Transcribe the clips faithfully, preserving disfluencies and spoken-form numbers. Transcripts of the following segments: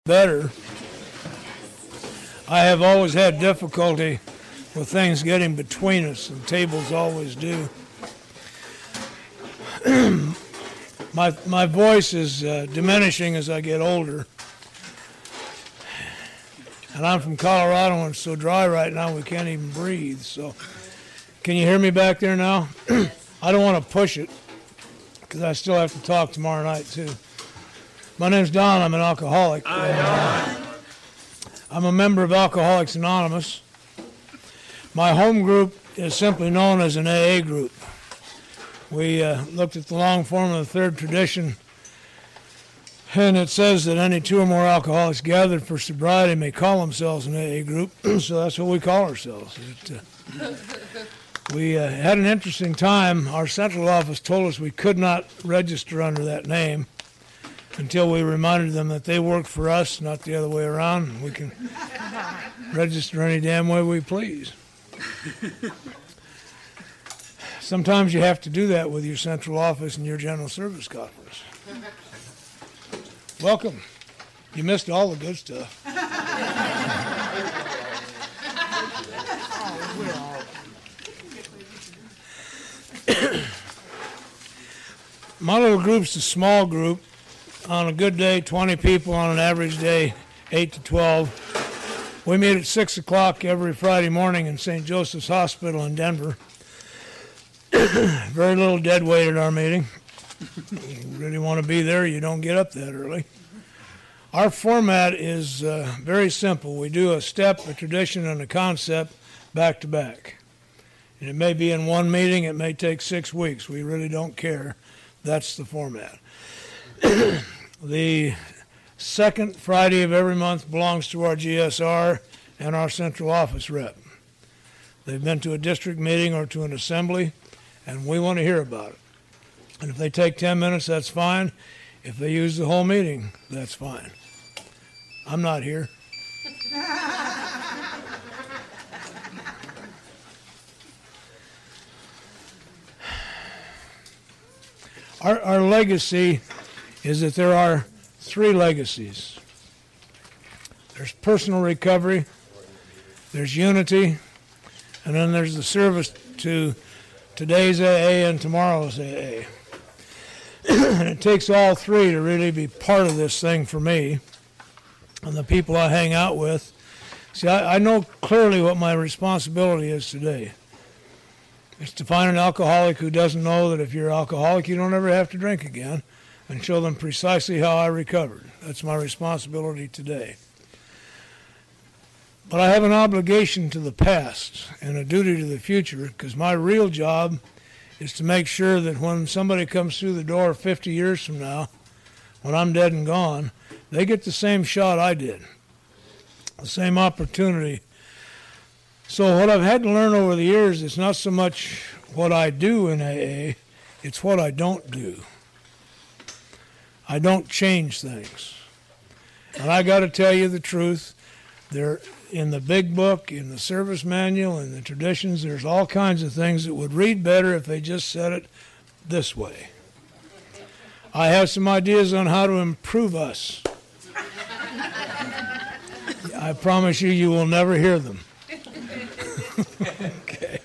better. I have always had difficulty with things getting between us, and tables always do. my my voice is uh, diminishing as I get older, and I'm from Colorado, and it's so dry right now we can't even breathe. So, can you hear me back there now? I don't want to push it because I still have to talk tomorrow night too. My name's Don. I'm an alcoholic. Uh, I'm a member of Alcoholics Anonymous. My home group is simply known as an A A group. We uh, looked at the long form of the third tradition, and it says that any two or more alcoholics gathered for sobriety may call themselves an A A group, so that's what we call ourselves. It, uh, we uh, had an interesting time. Our central office told us we could not register under that name until we reminded them that they worked for us, not the other way around. We can register any damn way we please. Sometimes you have to do that with your central office and your general service conference. Welcome. You missed all the good stuff. My little group's a small group. On a good day, twenty people. On an average day, eight to twelve. We meet at six o'clock every Friday morning in Saint Joseph's Hospital in Denver. Very little dead weight at our meeting. You really want to be there, you don't get up that early. Our format is uh, very simple. We do a step, a tradition, and a concept back to back. And it may be in one meeting, it may take six weeks. We really don't care. That's the format. The second Friday of every month belongs to our G S R and our central office rep. They've been to a district meeting or to an assembly, and we want to hear about it. And if they take ten minutes, that's fine. If they use the whole meeting, that's fine. I'm not here. Our, our legacy is that there are three legacies. There's personal recovery, there's unity, and then there's the service to today's A A and tomorrow's A A. And it takes all three to really be part of this thing for me and the people I hang out with. See, I, I know clearly what my responsibility is today. It's to find an alcoholic who doesn't know that if you're an alcoholic, you don't ever have to drink again, and show them precisely how I recovered. That's my responsibility today. But I have an obligation to the past and a duty to the future, because my real job is to make sure that when somebody comes through the door fifty years from now, when I'm dead and gone, they get the same shot I did, the same opportunity. So what I've had to learn over the years is not so much what I do in A A, it's what I don't do. I don't change things. And I got to tell you the truth. There, in the big book, in the service manual, in the traditions, there's all kinds of things that would read better if they just said it this way. I have some ideas on how to improve us. I promise you, you will never hear them. Okay.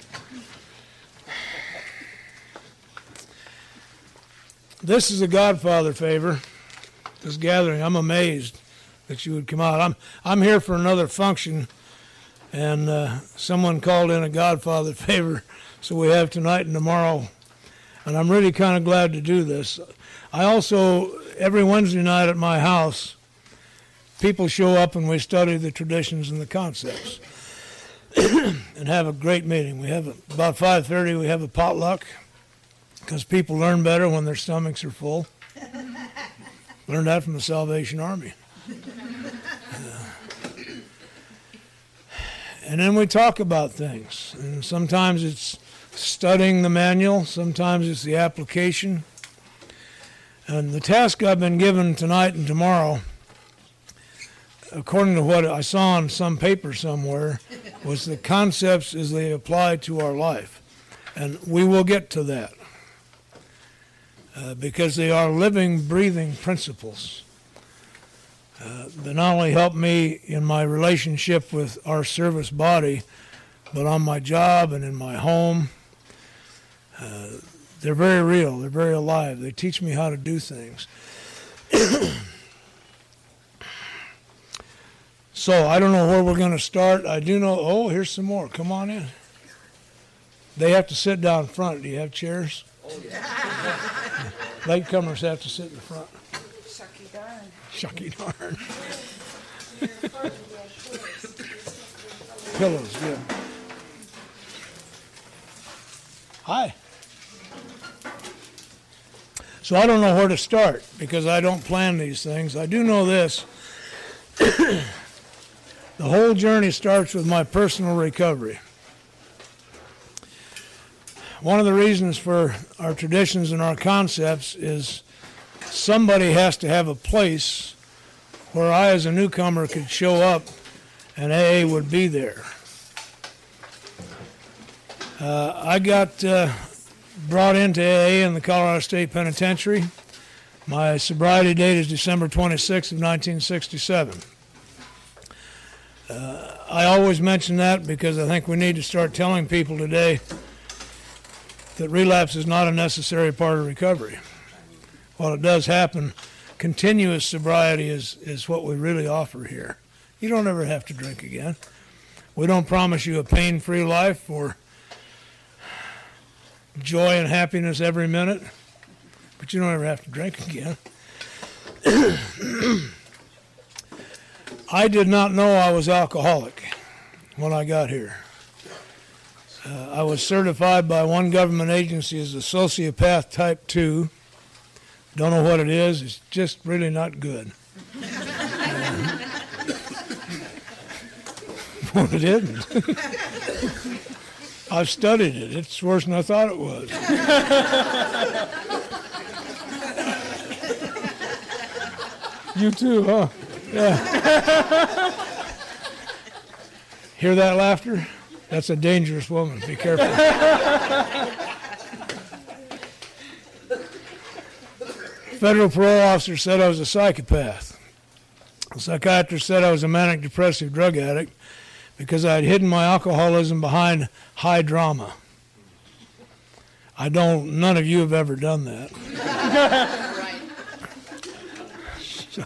This is a Godfather favor, this gathering. I'm amazed that you would come out. I'm I'm here for another function, and uh, someone called in a Godfather favor, so we have tonight and tomorrow, and I'm really kind of glad to do this. I also, every Wednesday night at my house, people show up and we study the traditions and the concepts and have a great meeting. We have a, about five thirty, we have a potluck, because people learn better when their stomachs are full. Learned that from the Salvation Army. Uh, and then we talk about things. And sometimes it's studying the manual, sometimes it's the application. And the task I've been given tonight and tomorrow, according to what I saw on some paper somewhere, was the concepts as they apply to our life. And we will get to that. Uh, because they are living, breathing principles. uh, that not only help me in my relationship with our service body, but on my job and in my home. Uh, they're very real. They're very alive. They teach me how to do things. So I don't know where we're going to start. I do know, oh, here's some more. Come on in. They have to sit down front. Do you have chairs? Oh, yeah. Latecomers have to sit in the front. Shucky darn. Shucky darn. Pillows, good. Hi. So I don't know where to start because I don't plan these things. I do know this. The whole journey starts with my personal recovery. One of the reasons for our traditions and our concepts is somebody has to have a place where I as a newcomer could show up and A A would be there. Uh, I got uh, brought into A A in the Colorado State Penitentiary. My sobriety date is December twenty-sixth of nineteen sixty-seven. Uh, I always mention that because I think we need to start telling people today that relapse is not a necessary part of recovery. While it does happen, continuous sobriety is, is what we really offer here. You don't ever have to drink again. We don't promise you a pain-free life or joy and happiness every minute, but you don't ever have to drink again. I did not know I was alcoholic when I got here. Uh, I was certified by one government agency as a sociopath type two. Don't know what it is. It's just really not good. Uh, well, it isn't. I've studied it. It's worse than I thought it was. You too, huh? Yeah. Hear that laughter? That's a dangerous woman. Be careful. Federal parole officer said I was a psychopath. The psychiatrist said I was a manic depressive drug addict because I had hidden my alcoholism behind high drama. I don't, none of you have ever done that. Right. So,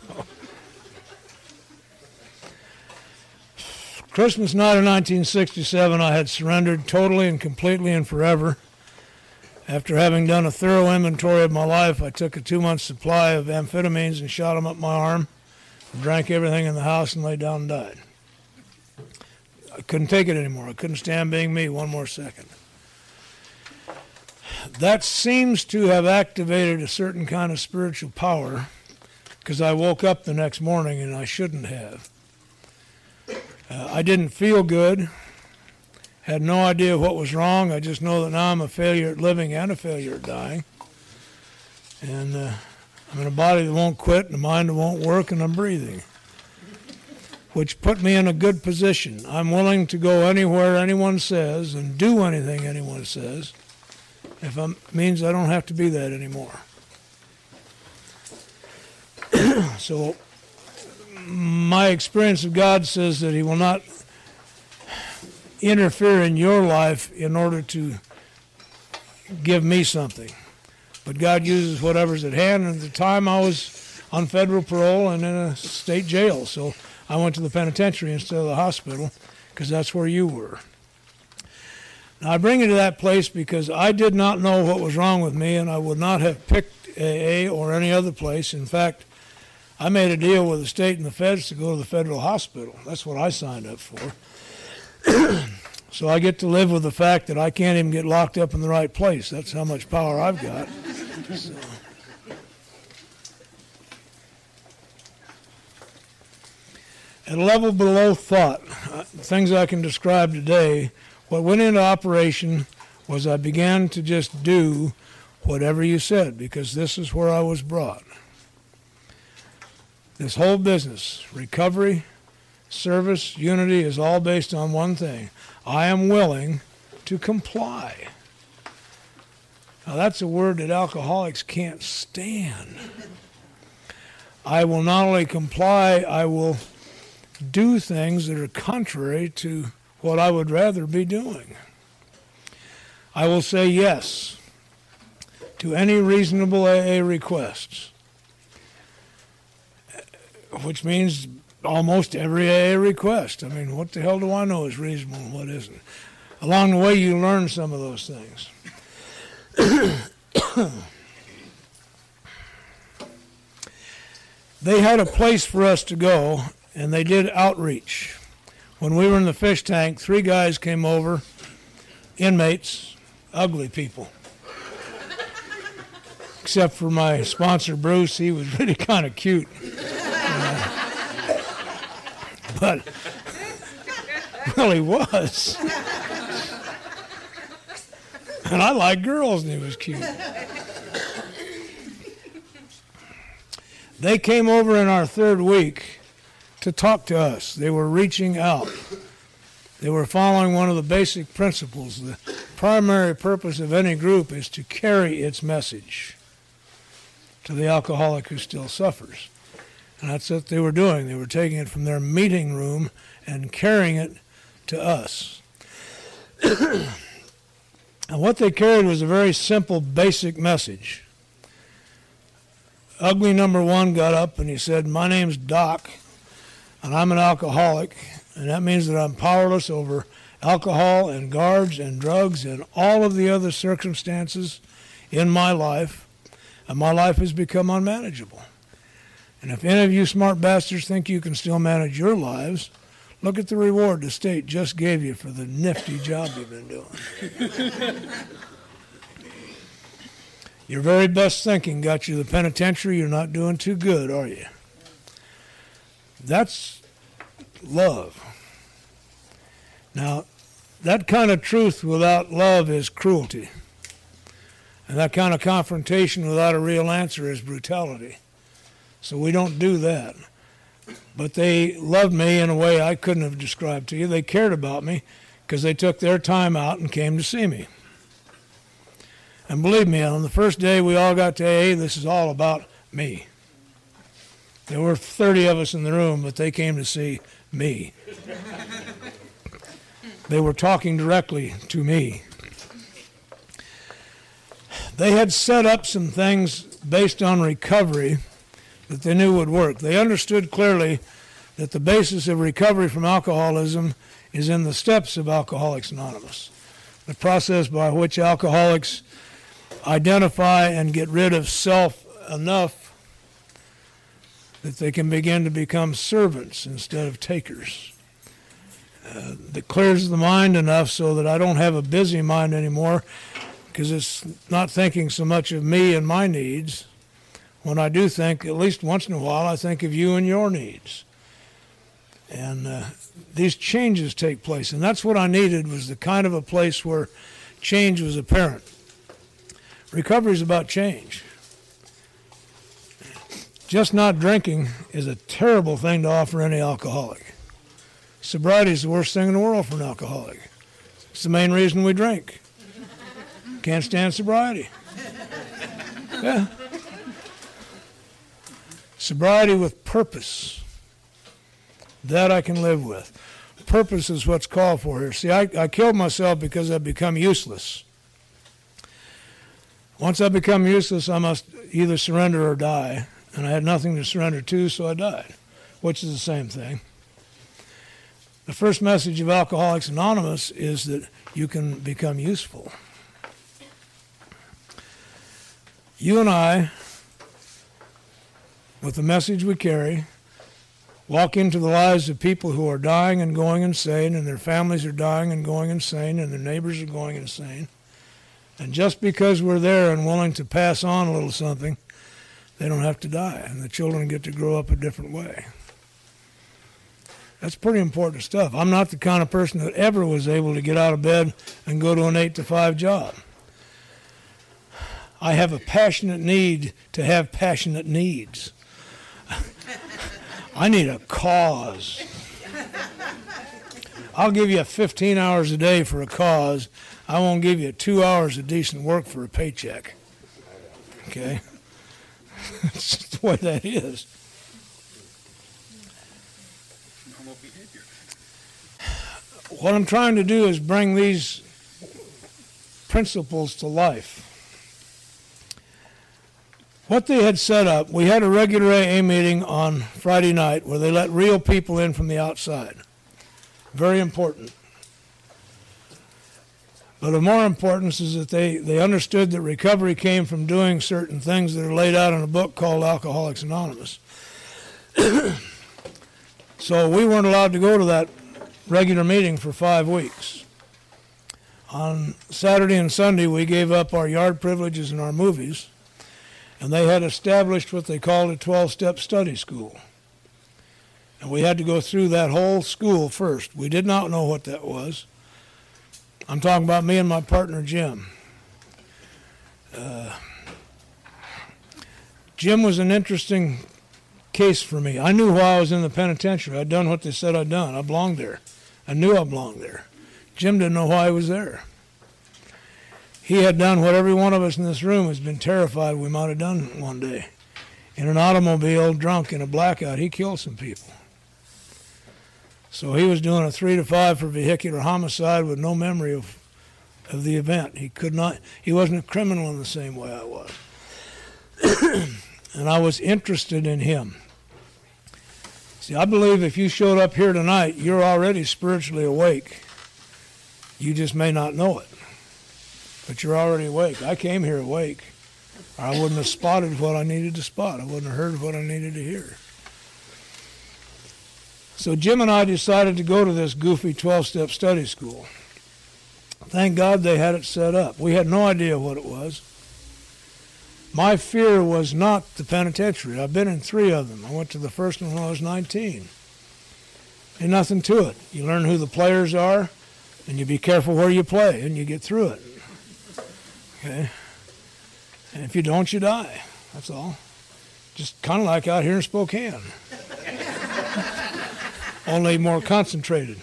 Christmas night of nineteen sixty-seven, I had surrendered totally and completely and forever. After having done a thorough inventory of my life, I took a two-month supply of amphetamines and shot them up my arm, drank everything in the house, and lay down and died. I couldn't take it anymore. I couldn't stand being me one more second. That seems to have activated a certain kind of spiritual power because I woke up the next morning and I shouldn't have. Uh, I didn't feel good, had no idea what was wrong. I just know that now I'm a failure at living and a failure at dying. And uh, I'm in a body that won't quit and a mind that won't work, and I'm breathing, which put me in a good position. I'm willing to go anywhere anyone says and do anything anyone says if it means I don't have to be that anymore. So my experience of God says that he will not interfere in your life in order to give me something. But God uses whatever's at hand. And at the time I was on federal parole and in a state jail. So I went to the penitentiary instead of the hospital because that's where you were. Now I bring you to that place because I did not know what was wrong with me, and I would not have picked A A or any other place. In fact, I made a deal with the state and the feds to go to the federal hospital. That's what I signed up for. So I get to live with the fact that I can't even get locked up in the right place. That's how much power I've got. So. At a level below thought, uh, things I can describe today, what went into operation was I began to just do whatever you said because this is where I was brought. This whole business, recovery, service, unity, is all based on one thing. I am willing to comply. Now that's a word that alcoholics can't stand. I will not only comply, I will do things that are contrary to what I would rather be doing. I will say yes to any reasonable A A requests, which means almost every A A request. I mean, what the hell do I know is reasonable and what isn't? Along the way, you learn some of those things. They had a place for us to go, and they did outreach. When we were in the fish tank, three guys came over, inmates, ugly people. Except for my sponsor, Bruce, he was really kind of cute. Uh, but really was. And I like girls, and he was cute. They came over in our third week to talk to us. They were reaching out. They were following one of the basic principles. The primary purpose of any group is to carry its message to the alcoholic who still suffers. And that's what they were doing. They were taking it from their meeting room and carrying it to us. And what they carried was a very simple, basic message. Ugly number one got up and he said, "My name's Doc, and I'm an alcoholic, and that means that I'm powerless over alcohol and guards and drugs and all of the other circumstances in my life, and my life has become unmanageable. And if any of you smart bastards think you can still manage your lives, look at the reward the state just gave you for the nifty job you've been doing. Your very best thinking got you to the penitentiary. You're not doing too good, are you?" That's love. Now, that kind of truth without love is cruelty. And that kind of confrontation without a real answer is brutality. So we don't do that. But they loved me in a way I couldn't have described to you. They cared about me because they took their time out and came to see me. And believe me, on the first day we all got to A A, this is all about me. There were thirty of us in the room, but they came to see me. They were talking directly to me. They had set up some things based on recovery that they knew would work. They understood clearly that the basis of recovery from alcoholism is in the steps of Alcoholics Anonymous, the process by which alcoholics identify and get rid of self enough that they can begin to become servants instead of takers. Uh, that clears the mind enough so that I don't have a busy mind anymore, because it's not thinking so much of me and my needs. When I do think, at least once in a while, I think of you and your needs. And uh, these changes take place. And that's what I needed, was the kind of a place where change was apparent. Recovery is about change. Just not drinking is a terrible thing to offer any alcoholic. Sobriety is the worst thing in the world for an alcoholic. It's the main reason we drink. Can't stand sobriety. Yeah. Sobriety with purpose. That I can live with. Purpose is what's called for here. See, I, I killed myself because I've become useless. Once I become useless, I must either surrender or die. And I had nothing to surrender to, so I died, which is the same thing. The first message of Alcoholics Anonymous is that you can become useful. You and I, with the message we carry, walk into the lives of people who are dying and going insane, and their families are dying and going insane, and their neighbors are going insane. And just because we're there and willing to pass on a little something, they don't have to die, and the children get to grow up a different way. That's pretty important stuff. I'm not the kind of person that ever was able to get out of bed and go to an eight to five job. I have a passionate need to have passionate needs. I need a cause. I'll give you fifteen hours a day for a cause. I won't give you two hours of decent work for a paycheck. Okay? That's just the way that is. normal behavior. What I'm trying to do is bring these principles to life. What they had set up, we had a regular A A meeting on Friday night where they let real people in from the outside. Very important. But of more importance is that they, they understood that recovery came from doing certain things that are laid out in a book called Alcoholics Anonymous. So we weren't allowed to go to that regular meeting for five weeks. On Saturday and Sunday, we gave up our yard privileges and our movies, and they had established what they called a twelve-step study school. And we had to go through that whole school first. We did not know what that was. I'm talking about me and my partner, Jim. Uh, Jim was an interesting case for me. I knew why I was in the penitentiary. I'd done what they said I'd done. I belonged there. I knew I belonged there. Jim didn't know why I was there. He had done what every one of us in this room has been terrified we might have done one day. In an automobile, drunk, in a blackout, he killed some people. So he was doing a three to five for vehicular homicide with no memory of of the event. He could not, he wasn't a criminal in the same way I was. And I was interested in him. See, I believe if you showed up here tonight, you're already spiritually awake. You just may not know it. But you're already awake. I came here awake, or I wouldn't have spotted what I needed to spot. I wouldn't have heard what I needed to hear. So Jim and I decided to go to this goofy twelve-step study school. Thank God they had it set up. We had no idea what it was. My fear was not the penitentiary. I've been in three of them. I went to the first one when I was nineteen. Ain't nothing to it. You learn who the players are, and you be careful where you play, and you get through it. Okay? And if you don't, you die. That's all. Just kind of like out here in Spokane. Only more concentrated.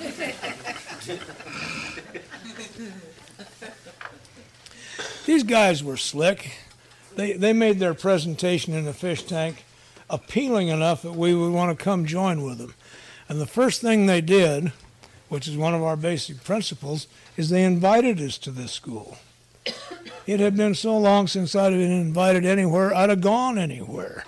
These guys were slick. They they made their presentation in the fish tank appealing enough that we would want to come join with them. And the first thing they did, which is one of our basic principles, is they invited us to this school. It had been so long since I'd been invited anywhere, I'd have gone anywhere.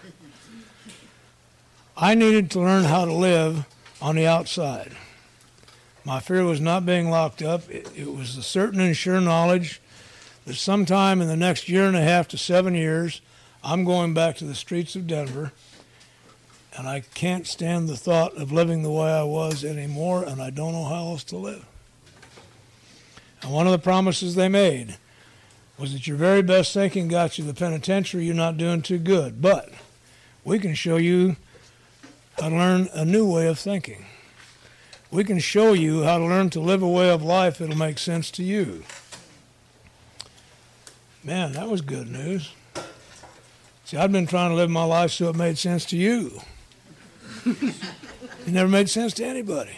I needed to learn how to live on the outside. My fear was not being locked up. It, it was a certain and sure knowledge that sometime in the next year and a half to seven years, I'm going back to the streets of Denver, and I can't stand the thought of living the way I was anymore, and I don't know how else to live. And one of the promises they made was that your very best thinking got you to the penitentiary, you're not doing too good, but we can show you how to learn a new way of thinking. We can show you how to learn to live a way of life that'll make sense to you. Man, that was good news. See, I've been trying to live my life so it made sense to you. It never made sense to anybody.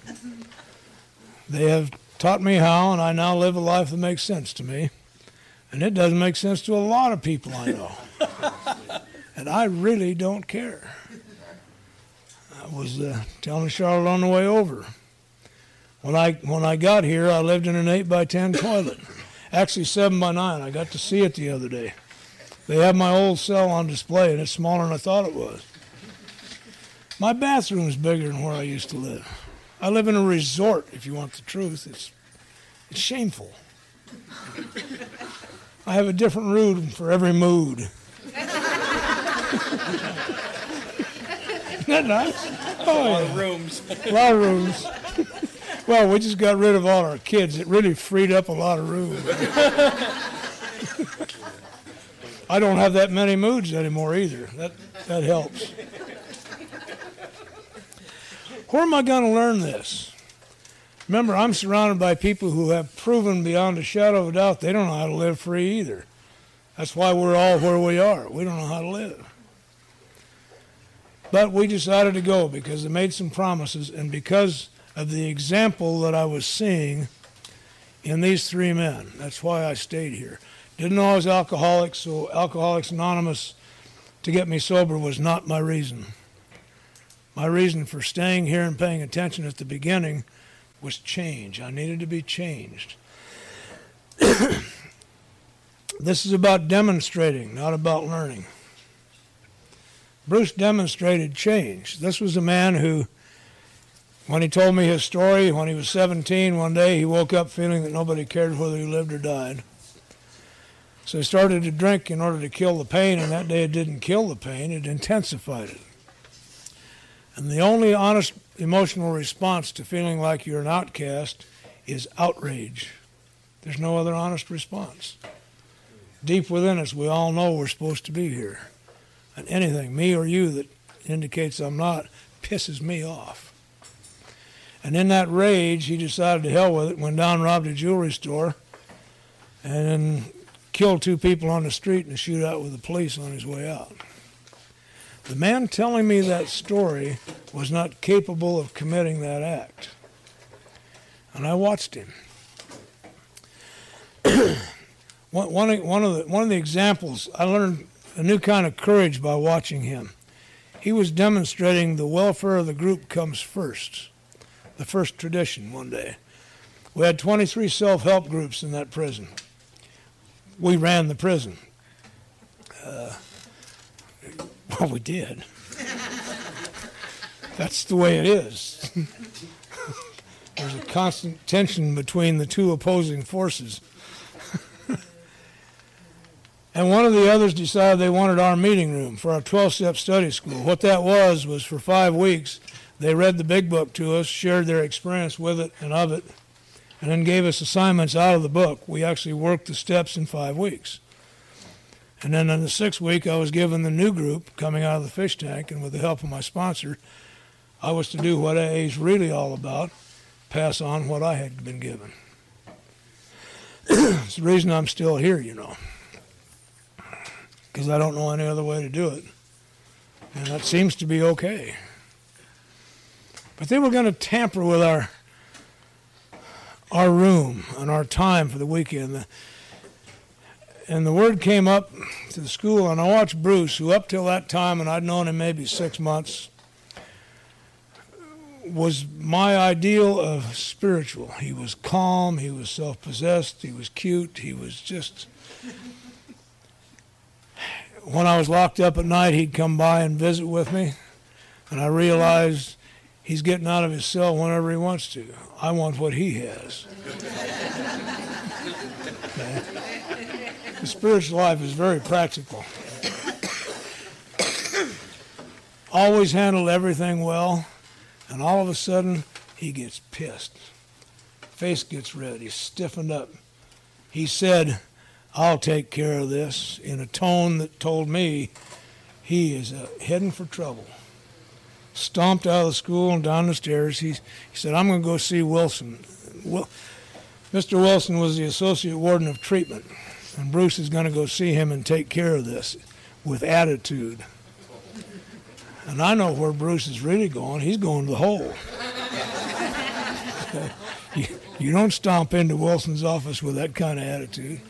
They have taught me how, and I now live a life that makes sense to me. And it doesn't make sense to a lot of people I know. And I really don't care. I was uh, telling Charlotte on the way over. When I when I got here, I lived in an eight by ten toilet. Actually, seven by nine. I got to see it the other day. They have my old cell on display, and it's smaller than I thought it was. My bathroom is bigger than where I used to live. I live in a resort, if you want the truth. It's, it's shameful. I have a different room for every mood. Isn't that nice? Oh, A lot yeah. of rooms. A lot of rooms. Well, we just got rid of all our kids. It really freed up a lot of room. I don't have that many moods anymore either. That that helps. Where am I going to learn this? Remember, I'm surrounded by people who have proven beyond a shadow of a doubt they don't know how to live free either. That's why we're all where we are. We don't know how to live. But we decided to go because they made some promises, and because of the example that I was seeing in these three men. That's why I stayed here. Didn't know I was alcoholic, so Alcoholics Anonymous to get me sober was not my reason. My reason for staying here and paying attention at the beginning was change. I needed to be changed. This is about demonstrating, not about learning. Bruce demonstrated change. This was a man who, when he told me his story, when he was seventeen, one day he woke up feeling that nobody cared whether he lived or died. So he started to drink in order to kill the pain, and that day it didn't kill the pain, it intensified it. And the only honest emotional response to feeling like you're an outcast is outrage. There's no other honest response. Deep within us, we all know we're supposed to be here. And anything, me or you, that indicates I'm not, pisses me off. And in that rage, he decided to hell with it, went down, robbed a jewelry store, and then killed two people on the street in a shootout with the police on his way out. The man telling me that story was not capable of committing that act. And I watched him. one, one, one, of the, one of the examples, I learned a new kind of courage by watching him. He was demonstrating the welfare of the group comes first, the first tradition one day. We had twenty-three self-help groups in that prison. We ran the prison. Uh, well, we did. That's the way it is. There's a constant tension between the two opposing forces. And one of the others decided they wanted our meeting room for our twelve-step study school. What that was was for five weeks, they read the big book to us, shared their experience with it and of it, and then gave us assignments out of the book. We actually worked the steps in five weeks. And then in the sixth week, I was given the new group coming out of the fish tank, and with the help of my sponsor, I was to do what A A is really all about, pass on what I had been given. It's the reason I'm still here, you know, because I don't know any other way to do it. And that seems to be okay. But they were going to tamper with our our room and our time for the weekend. And the word came up to the school, and I watched Bruce, who up till that time, and I'd known him maybe six months, was my ideal of spiritual. He was calm, he was self-possessed, he was cute, he was just... When I was locked up at night, he'd come by and visit with me, and I realized he's getting out of his cell whenever he wants to. I want what he has. Okay. The spiritual life is very practical. Always handled everything well, and all of a sudden, he gets pissed. Face gets red. He's stiffened up. He said, "I'll take care of this," in a tone that told me he is uh, heading for trouble. Stomped out of the school and down the stairs. He, he said, "I'm going to go see Wilson." Well, Mister Wilson was the associate warden of treatment, and Bruce is going to go see him and take care of this with attitude. And I know where Bruce is really going. He's going to the hole. you, you don't stomp into Wilson's office with that kind of attitude.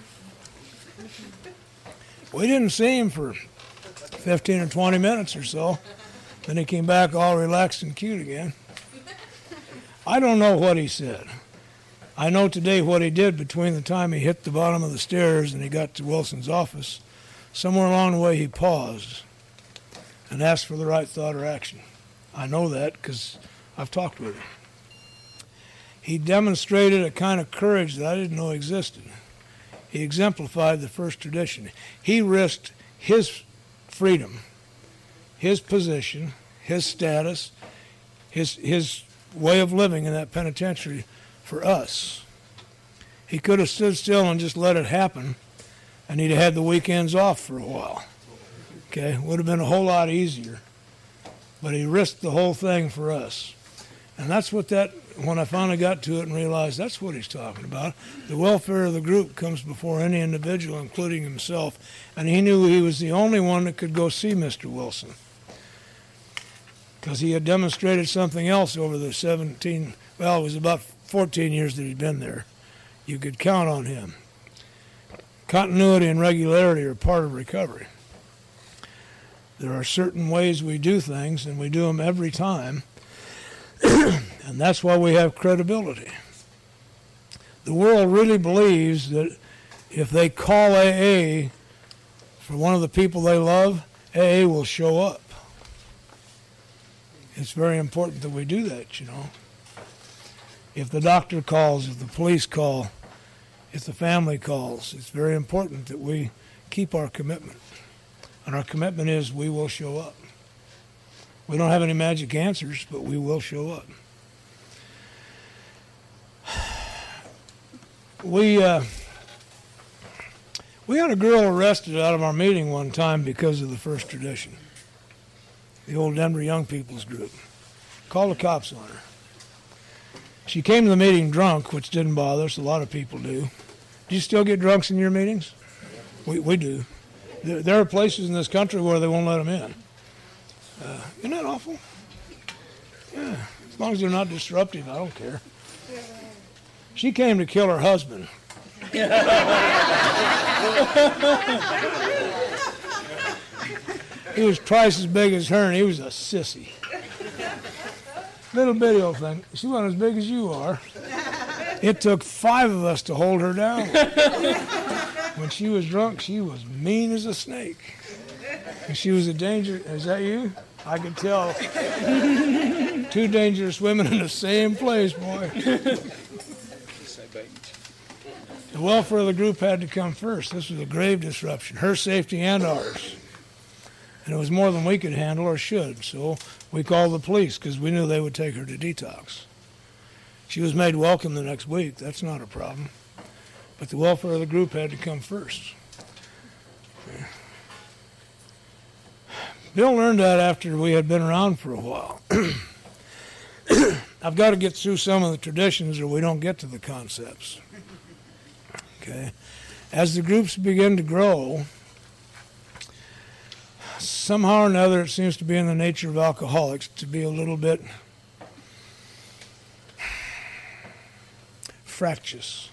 We didn't see him for fifteen or twenty minutes or so. Then he came back all relaxed and cute again. I don't know what he said. I know today what he did between the time he hit the bottom of the stairs and he got to Wilson's office. Somewhere along the way he paused and asked for the right thought or action. I know that because I've talked with him. He demonstrated a kind of courage that I didn't know existed. He exemplified the first tradition. He risked his freedom, his position, his status, his his way of living in that penitentiary for us. He could have stood still and just let it happen, and he'd have had the weekends off for a while. Okay, would have been a whole lot easier. But he risked the whole thing for us. And that's what that, when I finally got to it and realized that's what he's talking about. The welfare of the group comes before any individual, including himself. And he knew he was the only one that could go see Mister Wilson, because he had demonstrated something else over the seventeen, well, it was about fourteen years that he'd been there. You could count on him. Continuity and regularity are part of recovery. There are certain ways we do things, and we do them every time, and that's why we have credibility. The world really believes that if they call A A for one of the people they love, A A will show up. It's very important that we do that, you know. If the doctor calls, if the police call, if the family calls, it's very important that we keep our commitment. And our commitment is we will show up. We don't have any magic answers, but we will show up. We uh, we had a girl arrested out of our meeting one time because of the First Tradition, the old Denver Young People's Group. Called the cops on her. She came to the meeting drunk, which didn't bother us. A lot of people do. Do you still get drunks in your meetings? We we do. There, there are places in this country where they won't let them in. Uh, isn't that awful? Yeah. As long as they're not disruptive, I don't care. She came to kill her husband. He was twice as big as her, and he was a sissy. Little bitty old thing. She wasn't as big as you are. It took five of us to hold her down. When she was drunk, she was mean as a snake. And she was a danger. Is that you? I could tell. Two dangerous women in the same place, boy. The welfare of the group had to come first. This was a grave disruption, her safety and ours. And it was more than we could handle or should, so we called the police because we knew they would take her to detox. She was made welcome the next week. That's not a problem. But the welfare of the group had to come first. Bill learned that after we had been around for a while. I've got to get through some of the traditions or we don't get to the concepts. Okay. As the groups begin to grow, somehow or another it seems to be in the nature of alcoholics to be a little bit fractious.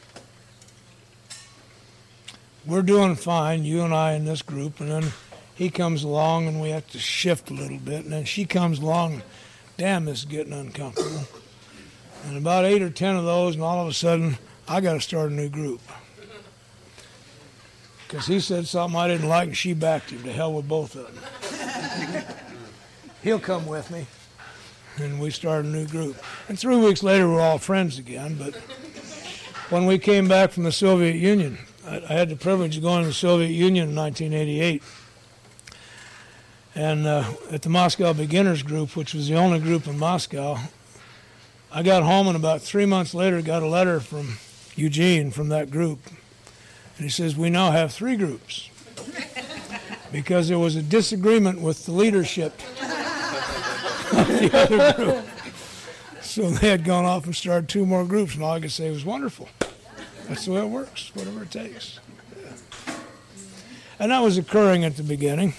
We're doing fine, you and I in this group, and then he comes along and we have to shift a little bit, and then she comes along, and damn, this is getting uncomfortable. And about eight or ten of those, and all of a sudden, I got to start a new group. Because he said something I didn't like, and she backed him. To hell with both of them. He'll come with me. And we started a new group. And three weeks later, we're all friends again. But when we came back from the Soviet Union, I, I had the privilege of going to the Soviet Union in nineteen eighty-eight. And uh, at the Moscow Beginners Group, which was the only group in Moscow, I got home and about three months later got a letter from Eugene from that group. And he says, we now have three groups because there was a disagreement with the leadership of the other group. So they had gone off and started two more groups, and all I could say was wonderful. That's the way it works, whatever it takes. Yeah. And that was occurring at the beginning.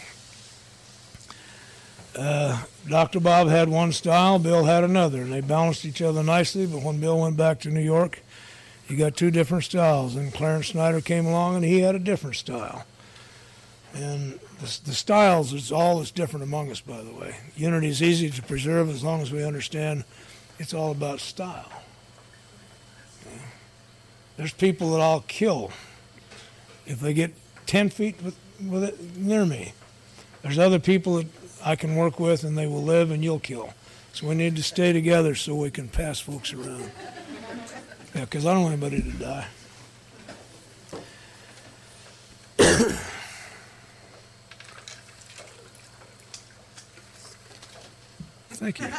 Uh, Doctor Bob had one style, Bill had another, and they balanced each other nicely, but when Bill went back to New York, he got two different styles, and Clarence Snyder came along, and he had a different style. And the, the styles is all that's different among us, by the way. Unity is easy to preserve as long as we understand it's all about style. Yeah. There's people that I'll kill if they get ten feet with, with it near me. There's other people that I can work with, and they will live, and you'll kill. So we need to stay together so we can pass folks around. Yeah, because I don't want anybody to die. Thank you.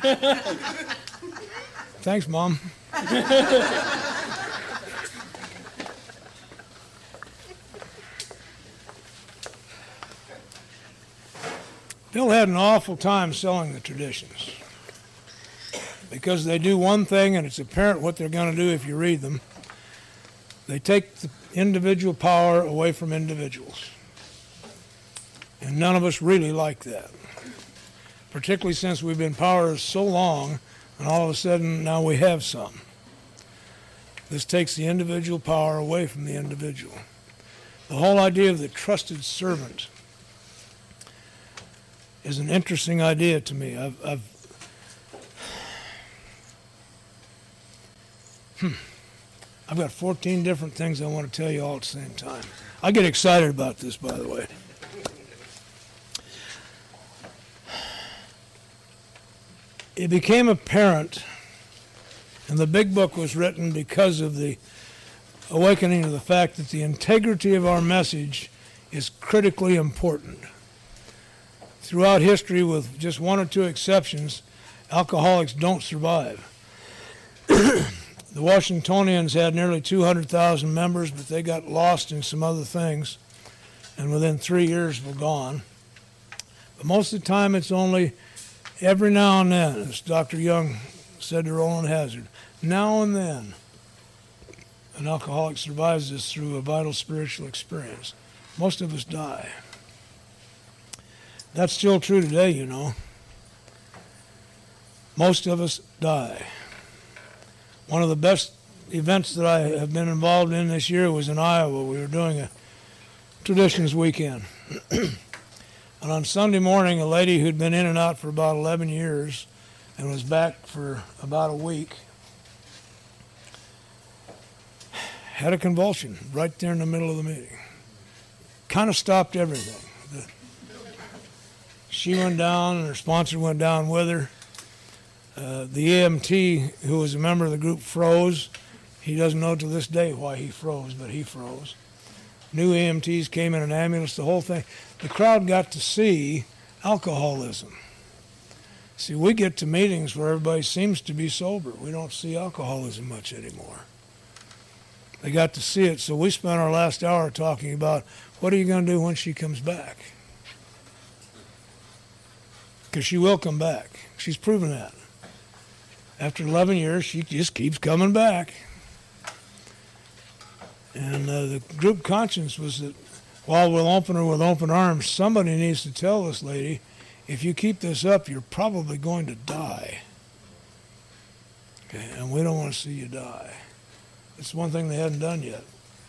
Thanks, Mom. Bill had an awful time selling the traditions because they do one thing and it's apparent what they're going to do if you read them. They take the individual power away from individuals. And none of us really like that, particularly since we've been powerless so long and all of a sudden now we have some. This takes the individual power away from the individual. The whole idea of the trusted servant is an interesting idea to me. I've, I've hmm, I've got fourteen different things I want to tell you all at the same time. I get excited about this, by the way. It became apparent, and the big book was written because of the awakening of the fact that the integrity of our message is critically important. Throughout history, with just one or two exceptions, alcoholics don't survive. The Washingtonians had nearly two hundred thousand members, but they got lost in some other things, and within three years were gone. But most of the time, it's only every now and then, as Doctor Young said to Roland Hazard, now and then, an alcoholic survives this through a vital spiritual experience. Most of us die. That's still true today, you know. Most of us die. One of the best events that I have been involved in this year was in Iowa. We were doing a Traditions Weekend. And on Sunday morning, a lady who'd been in and out for about eleven years and was back for about a week had a convulsion right there in the middle of the meeting. Kind of stopped everything. The, she went down and her sponsor went down with her. Uh, the E M T, who was a member of the group, froze. He doesn't know to this day why he froze, but he froze. New E M Ts came in an ambulance, the whole thing. The crowd got to see alcoholism. See, we get to meetings where everybody seems to be sober. We don't see alcoholism much anymore. They got to see it, so we spent our last hour talking about what are you going to do when she comes back? Because she will come back. She's proven that. After eleven years, she just keeps coming back. And uh, the group conscience was that while we'll open her with open arms, somebody needs to tell this lady, if you keep this up, you're probably going to die. Okay, and we don't want to see you die. It's one thing they hadn't done yet.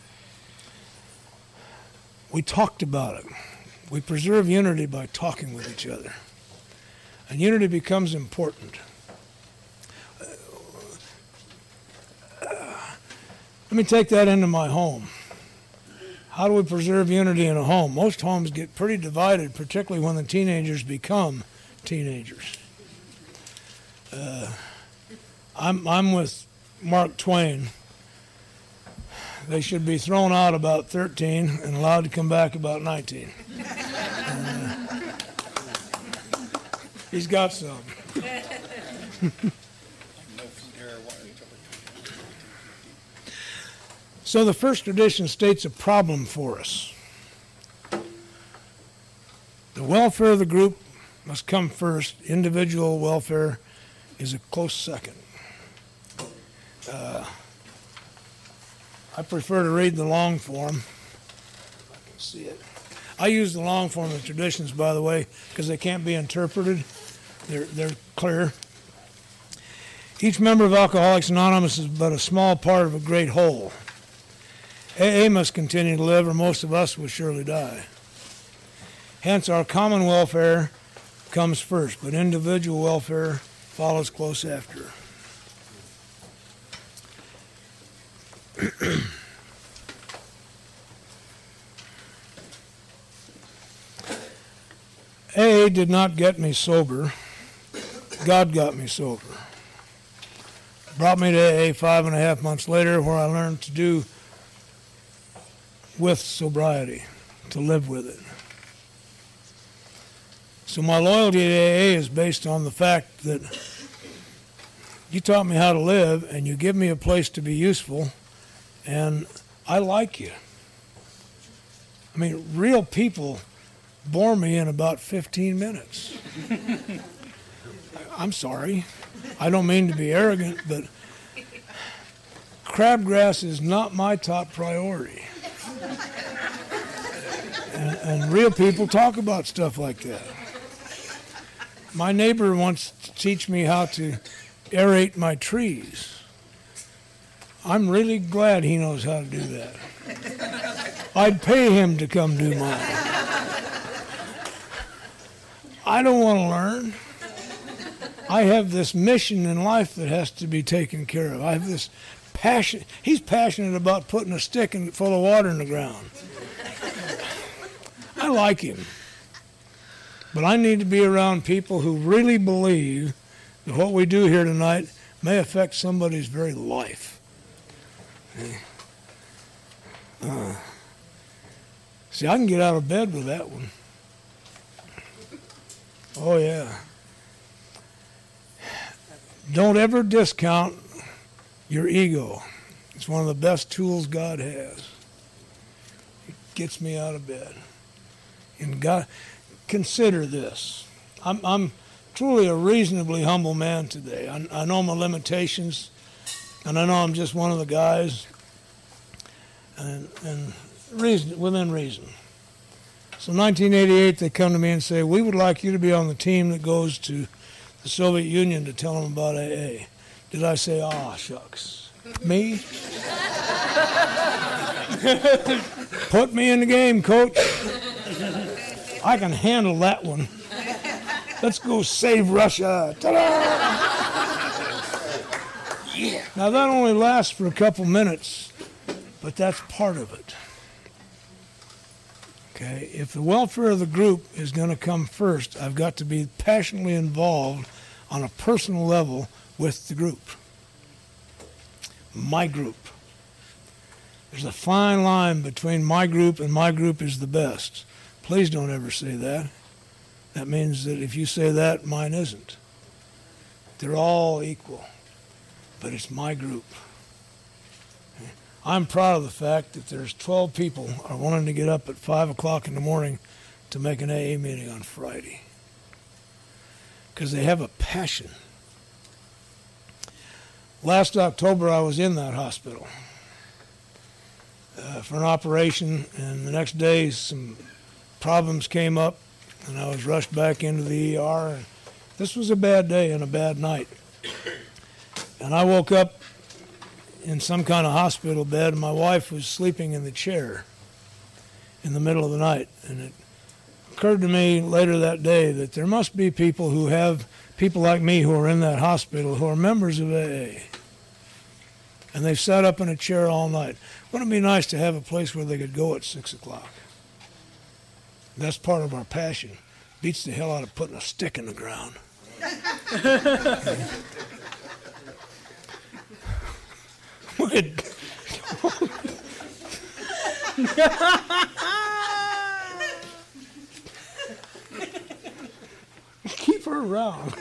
We talked about it. We preserve unity by talking with each other. And unity becomes important. Let me take that into my home. How do we preserve unity in a home? Most homes get pretty divided, particularly when the teenagers become teenagers. Uh, I'm, I'm with Mark Twain. They should be thrown out about thirteen and allowed to come back about nineteen. And, uh, he's got some. So the first tradition states a problem for us. The welfare of the group must come first. Individual welfare is a close second. Uh, I prefer to read the long form. If I can see it. I use the long form of traditions, by the way, because they can't be interpreted. They're, they're clear. Each member of Alcoholics Anonymous is but a small part of a great whole. A A must continue to live, or most of us will surely die. Hence, our common welfare comes first, but individual welfare follows close after. A A did not get me sober. God got me sober. Brought me to A A five and a half months later, where I learned to do with sobriety, to live with it. So my loyalty to A A is based on the fact that you taught me how to live and you give me a place to be useful, and I like you. I mean, real people bore me in about fifteen minutes. I'm sorry. I don't mean to be arrogant, but crabgrass is not my top priority. And, and real people talk about stuff like that. My neighbor wants to teach me how to aerate my trees. I'm really glad he knows how to do that. I'd pay him to come do mine. I don't want to learn. I have this mission in life that has to be taken care of. I have this passion. He's passionate about putting a stick in, full of water in the ground. I like him. But I need to be around people who really believe that what we do here tonight may affect somebody's very life. Uh, see, I can get out of bed with that one. Oh, yeah. Don't ever discount your ego. It's one of the best tools God has. It gets me out of bed. And God, consider this. I'm, I'm truly a reasonably humble man today. I, I know my limitations, and I know I'm just one of the guys, and, and reason, within reason. So in nineteen eighty-eight, they come to me and say, we would like you to be on the team that goes to the Soviet Union to tell them about A A. Did I say, ah, shucks, me? Put me in the game, coach. I can handle that one. Let's go save Russia. Ta-da! Yeah. Now that only lasts for a couple minutes, but that's part of it. Okay, if the welfare of the group is going to come first, I've got to be passionately involved on a personal level with the group. My group. There's a fine line between my group and my group is the best. Please don't ever say that. That means that if you say that, mine isn't. They're all equal, but it's my group. I'm proud of the fact that there's twelve people are wanting to get up at five o'clock in the morning to make an A A meeting on Friday because they have a passion. Last October, I was in that hospital uh, for an operation, and the next day some problems came up, and I was rushed back into the E R. And this was a bad day and a bad night. And I woke up in some kind of hospital bed, and my wife was sleeping in the chair in the middle of the night. And it occurred to me later that day that there must be people who have people like me who are in that hospital who are members of A A. And they've sat up in a chair all night. Wouldn't it be nice to have a place where they could go at six o'clock? That's part of our passion. Beats the hell out of putting a stick in the ground. Keep her around.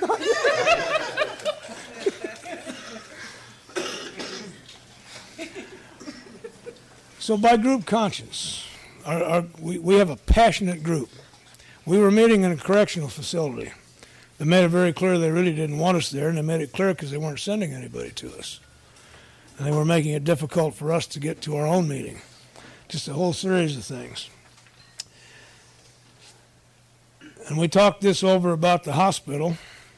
So by group conscience, our, our, we, we have a passionate group. We were meeting in a correctional facility. They made it very clear they really didn't want us there, and they made it clear because they weren't sending anybody to us. And they were making it difficult for us to get to our own meeting. Just a whole series of things. And we talked this over about the hospital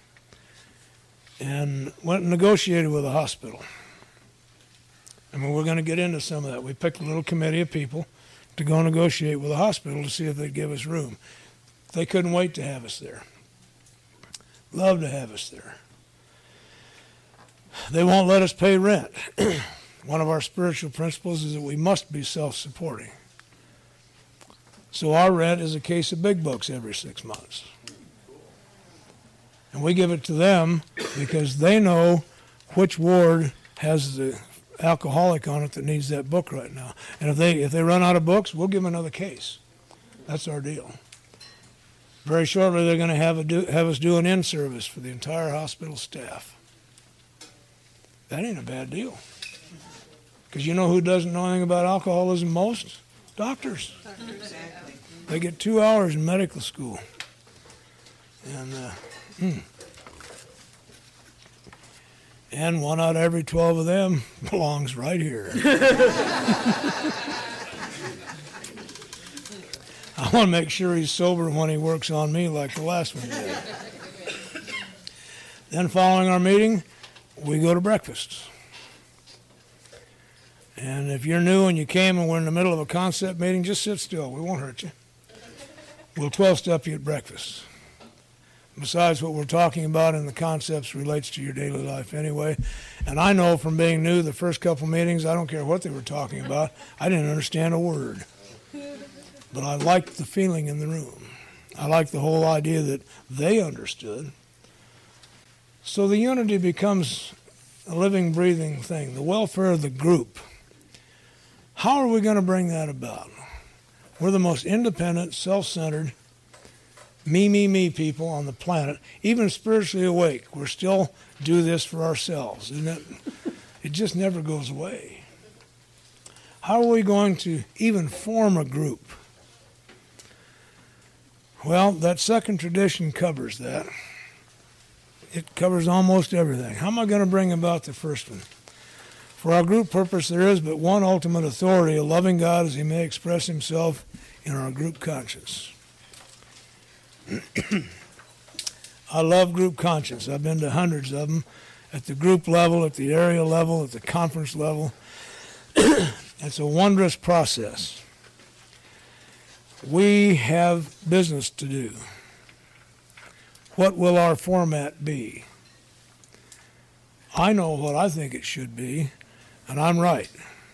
and went and negotiated with the hospital. And we were going to get into some of that. We picked a little committee of people to go negotiate with the hospital to see if they'd give us room. They couldn't wait to have us there. Love to have us there. They won't let us pay rent. One of our spiritual principles is that we must be self-supporting. So our rent is a case of big books every six months. And we give it to them because they know which ward has the alcoholic on it that needs that book right now. And if they if they run out of books, we'll give them another case. That's our deal. Very shortly, they're going to have a do, have us do an in-service for the entire hospital staff. That ain't a bad deal. Because you know who doesn't know anything about alcoholism most? Doctors. Exactly. They get two hours in medical school. And uh, hmm. And one out of every twelve of them belongs right here. I want to make sure he's sober when he works on me like the last one did. Then following our meeting, we go to breakfast. And if you're new and you came and we're in the middle of a concept meeting, just sit still. We won't hurt you. We'll twelve-step you at breakfast. besides what we're talking about in the concepts relates to your daily life anyway. And I know from being new the first couple meetings, I don't care what they were talking about, I didn't understand a word. But I liked the feeling in the room. I liked the whole idea that they understood. So the unity becomes a living, breathing thing, the welfare of the group. How are we going to bring that about? We're the most independent, self-centered, me, me, me people on the planet, even spiritually awake. We're still do this for ourselves, isn't it? It just never goes away. How are we going to even form a group? Well, that second tradition covers that. It covers almost everything. How am I going to bring about the first one? For our group purpose, there is but one ultimate authority, a loving God as he may express himself in our group conscience. I love group conscience. I've been to hundreds of them at the group level, at the area level, at the conference level. It's a wondrous process. We have business to do. What will our format be? I know what I think it should be, and I'm right.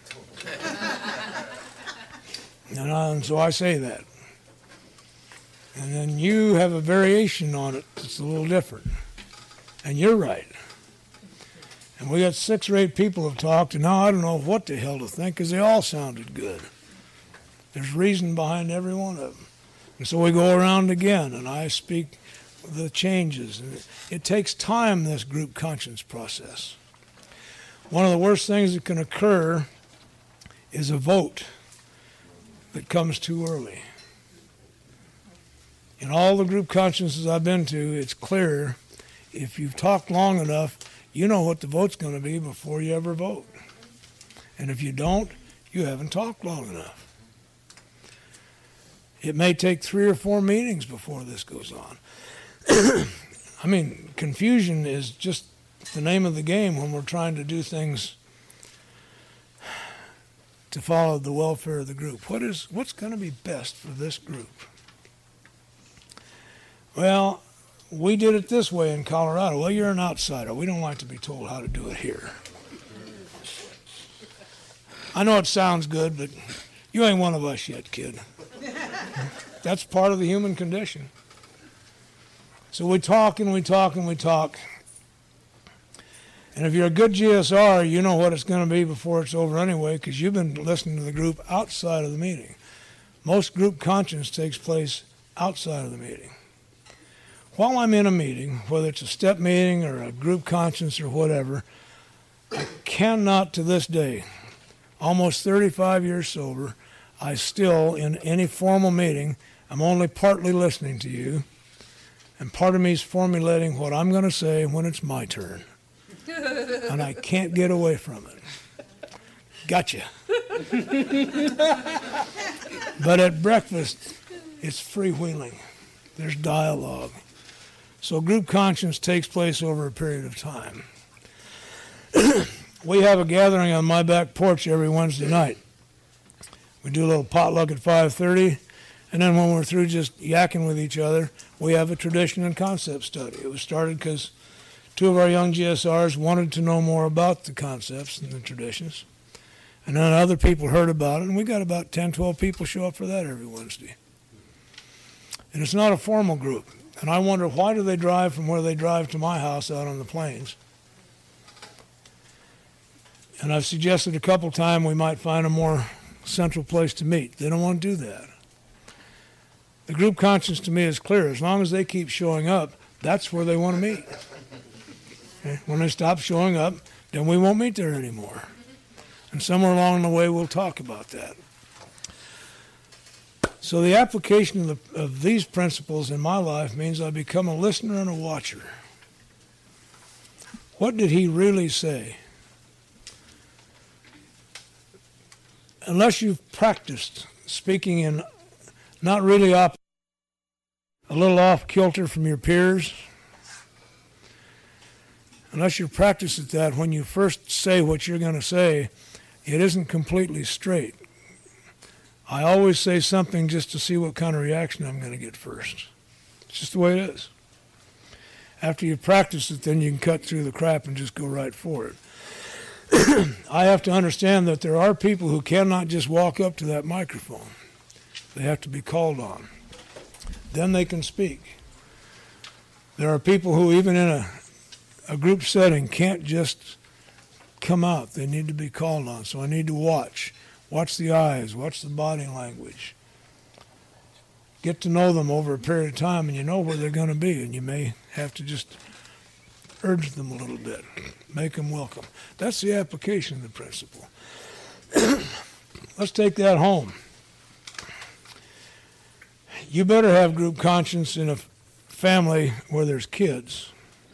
and, I, and so I say that. And then you have a variation on it that's a little different. And you're right. And we got six or eight people have talked, and now I don't know what the hell to think because they all sounded good. There's reason behind every one of them. And so we go around again, and I speak the changes. And it takes time, this group conscience process. One of the worst things that can occur is a vote that comes too early. In all the group consciences I've been to, it's clear if you've talked long enough, you know what the vote's going to be before you ever vote. And if you don't, you haven't talked long enough. It may take three or four meetings before this goes on. I mean, confusion is just the name of the game when we're trying to do things to follow the welfare of the group. What is, what's going to be best for this group? Well, we did it this way in Colorado. Well, you're an outsider. We don't like to be told how to do it here. I know it sounds good, but you ain't one of us yet, kid. That's part of the human condition. So we talk and we talk and we talk. And if you're a good G S R, you know what it's going to be before it's over anyway, because you've been listening to the group outside of the meeting. Most group conscience takes place outside of the meeting. While I'm in a meeting, whether it's a step meeting or a group conscience or whatever, I cannot to this day, almost thirty-five years sober, I still, in any formal meeting, I'm only partly listening to you, and part of me is formulating what I'm going to say when it's my turn. And I can't get away from it. Gotcha. But at breakfast, it's freewheeling. There's dialogue. So group conscience takes place over a period of time. We have a gathering on my back porch every Wednesday night. We do a little potluck at five thirty, and then when we're through just yakking with each other, we have a tradition and concept study. It was started because two of our young G S Rs wanted to know more about the concepts and the traditions, and then other people heard about it, and we got about ten, twelve people show up for that every Wednesday. And it's not a formal group. And I wonder, why do they drive from where they drive to my house out on the plains? And I've suggested a couple times we might find a more central place to meet. They don't want to do that. The group conscience to me is clear. As long as they keep showing up, that's where they want to meet. Okay? When they stop showing up, then we won't meet there anymore. And somewhere along the way, we'll talk about that. So the application of, the, of these principles in my life means I become a listener and a watcher. What did he really say? Unless you've practiced speaking in not really op- a little off kilter from your peers, unless you practice at that, when you first say what you're going to say, it isn't completely straight. I always say something just to see what kind of reaction I'm going to get first. It's just the way it is. After you practice it, then you can cut through the crap and just go right for it. I have to understand that there are people who cannot just walk up to that microphone. They have to be called on. Then they can speak. There are people who, even in a, a group setting, can't just come out. They need to be called on. So I need to watch. Watch the eyes. Watch the body language. Get to know them over a period of time, and you know where they're going to be, and you may have to just urge them a little bit. Make them welcome. That's the application of the principle. Let's take that home. You better have group conscience in a family where there's kids.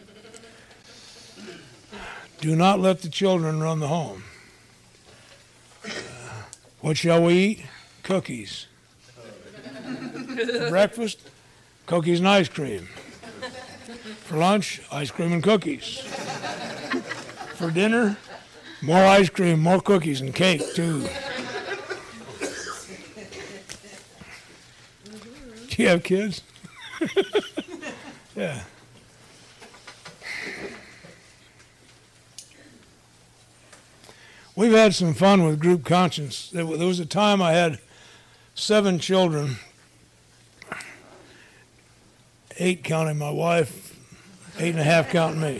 Do not let the children run the home. Uh, what shall we eat? Cookies. For breakfast, cookies and ice cream. For lunch, ice cream and cookies. For dinner, more ice cream, more cookies, and cake, too. Do you have kids? Yeah. We've had some fun with group conscience. There was a time I had seven children, eight counting my wife, eight and a half counting me.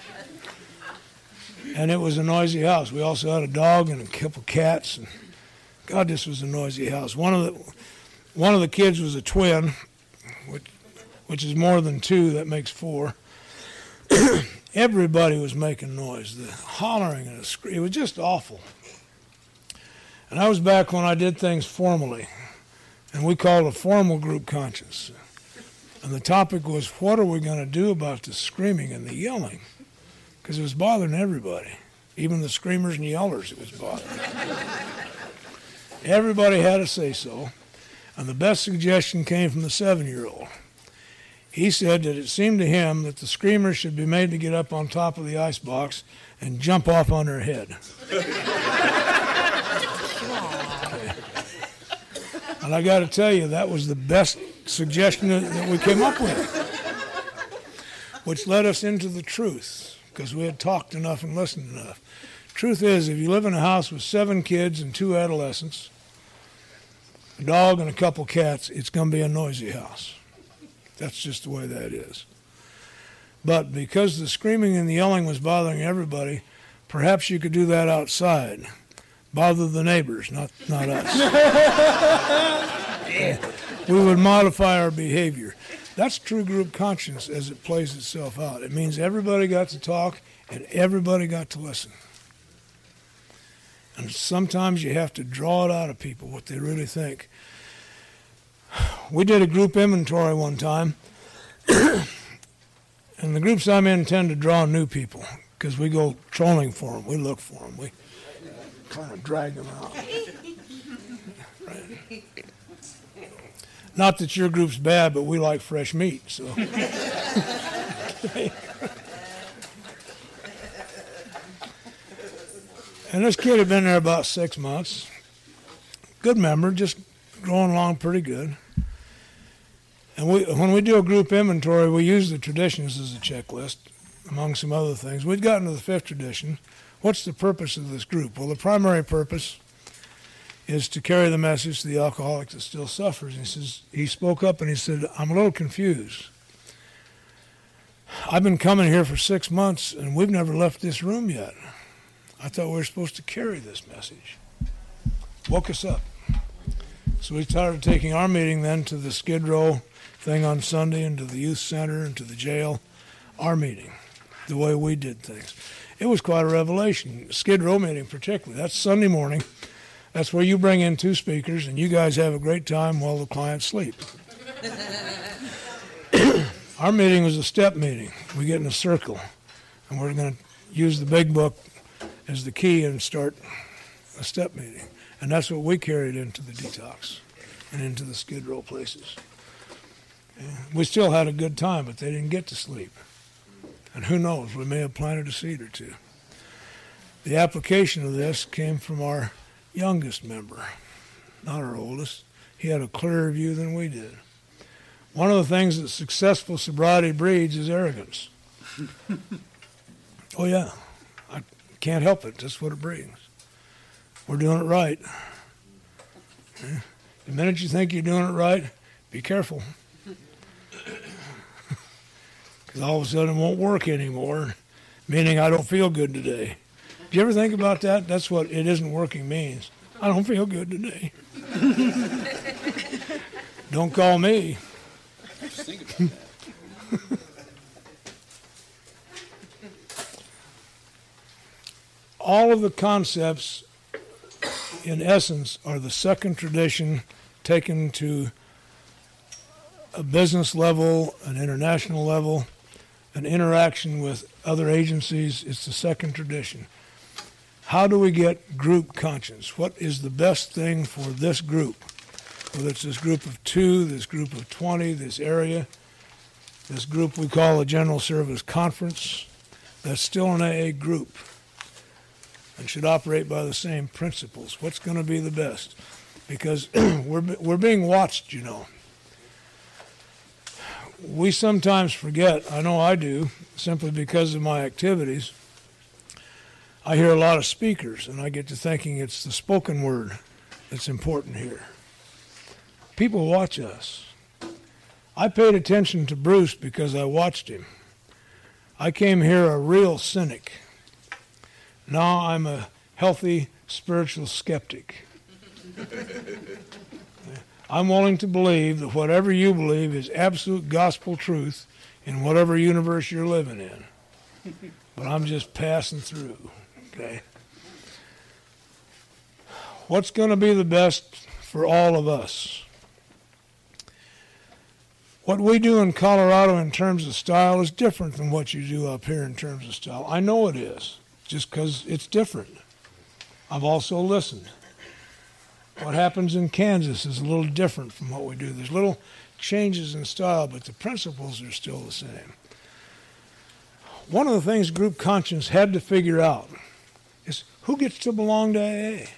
And it was a noisy house. We also had a dog and a couple cats. And God, this was a noisy house. One of the one of the kids was a twin, which which is more than two. That makes four. Everybody was making noise, the hollering and the screaming. It was just awful. And I was back when I did things formally, and we called it a formal group conscience. And the topic was, what are we going to do about the screaming and the yelling? Because it was bothering everybody. Even the screamers and yellers, it was bothering. Everybody had a say-so. And the best suggestion came from the seven-year-old. He said that it seemed to him that the screamers should be made to get up on top of the ice box and jump off on their head. And I got to tell you, that was the best suggestion that we came up with, which led us into the truth, because we had talked enough and listened enough. Truth is, if you live in a house with seven kids and two adolescents, a dog and a couple cats, it's going to be a noisy house. That's just the way that is. But because the screaming and the yelling was bothering everybody, perhaps you could do that outside. Bother the neighbors, not, not us. We would modify our behavior. That's true group conscience as it plays itself out. It means everybody got to talk and everybody got to listen. And sometimes you have to draw it out of people, what they really think. We did a group inventory one time, and the groups I'm in tend to draw new people because we go trolling for them. We look for them. We kind of drag them out. Right. Not that your group's bad, but we like fresh meat, so. And this kid had been there about six months. Good member, just growing along pretty good. And we, when we do a group inventory, we use the traditions as a checklist, among some other things. We'd gotten to the fifth tradition. What's the purpose of this group? Well, the primary purpose is to carry the message to the alcoholic that still suffers. And he says, he spoke up and he said, I'm a little confused. I've been coming here for six months and we've never left this room yet. I thought we were supposed to carry this message. Woke us up. So we started taking our meeting then to the Skid Row thing on Sunday and to the youth center and to the jail, our meeting, the way we did things. It was quite a revelation. Skid Row meeting particularly. That's Sunday morning. That's where you bring in two speakers and you guys have a great time while the clients sleep. Our meeting was a step meeting. We get in a circle and we're going to use the big book as the key and start a step meeting. And that's what we carried into the detox and into the Skid Row places. Yeah. We still had a good time, but they didn't get to sleep. And who knows, we may have planted a seed or two. The application of this came from our youngest member, not our oldest. He had a clearer view than we did. One of the things that successful sobriety breeds is arrogance. Oh, yeah. I can't help it. That's what it brings. We're doing it right. The minute you think you're doing it right, be careful. Because all of a sudden it won't work anymore, meaning I don't feel good today. Do you ever think about that? That's what it isn't working means. I don't feel good today. Don't call me. Just think about that. All of the concepts, in essence, are the second tradition taken to a business level, an international level, an interaction with other agencies. It's the second tradition. How do we get group conscience? What is the best thing for this group? Whether it's this group of two, this group of twenty, this area, this group we call a General Service Conference, that's still an A A group and should operate by the same principles. What's going to be the best? Because we're we're being watched, you know. We sometimes forget, I know I do, simply because of my activities. I hear a lot of speakers, and I get to thinking it's the spoken word that's important here. People watch us. I paid attention to Bruce because I watched him. I came here a real cynic. Now I'm a healthy spiritual skeptic. I'm willing to believe that whatever you believe is absolute gospel truth in whatever universe you're living in. But I'm just passing through, okay? What's going to be the best for all of us? What we do in Colorado in terms of style is different than what you do up here in terms of style. I know it is, just because it's different. I've also listened. What happens in Kansas is a little different from what we do. There's little changes in style, but the principles are still the same. One of the things group conscience had to figure out is who gets to belong to A A.